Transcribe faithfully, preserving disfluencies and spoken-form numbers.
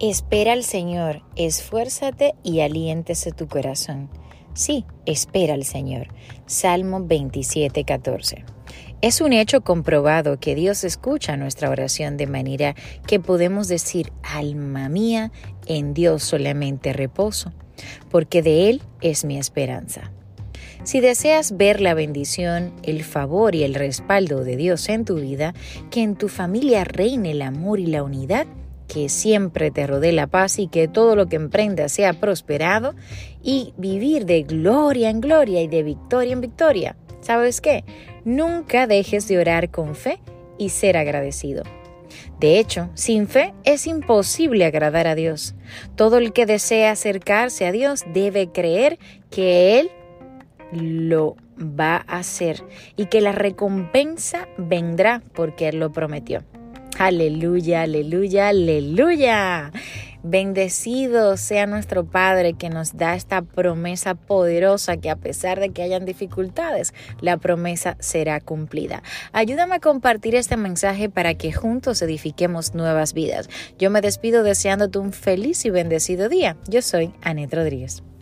Espera al Señor, esfuérzate y aliéntese tu corazón. Sí, espera al Señor. Salmo veintisiete, catorce. Es un hecho comprobado que Dios escucha nuestra oración de manera que podemos decir, alma mía, en Dios solamente reposo, porque de Él es mi esperanza. Si deseas ver la bendición, el favor y el respaldo de Dios en tu vida, que en tu familia reine el amor y la unidad, que siempre te rodee la paz y que todo lo que emprendas sea prosperado y vivir de gloria en gloria y de victoria en victoria, ¿sabes qué? Nunca dejes de orar con fe y ser agradecido. De hecho, sin fe es imposible agradar a Dios. Todo el que desea acercarse a Dios debe creer que Él lo va a hacer y que la recompensa vendrá porque Él lo prometió. Aleluya, aleluya, aleluya. Bendecido sea nuestro Padre que nos da esta promesa poderosa que a pesar de que hayan dificultades, la promesa será cumplida. Ayúdame a compartir este mensaje para que juntos edifiquemos nuevas vidas. Yo me despido deseándote un feliz y bendecido día. Yo soy Anet Rodríguez.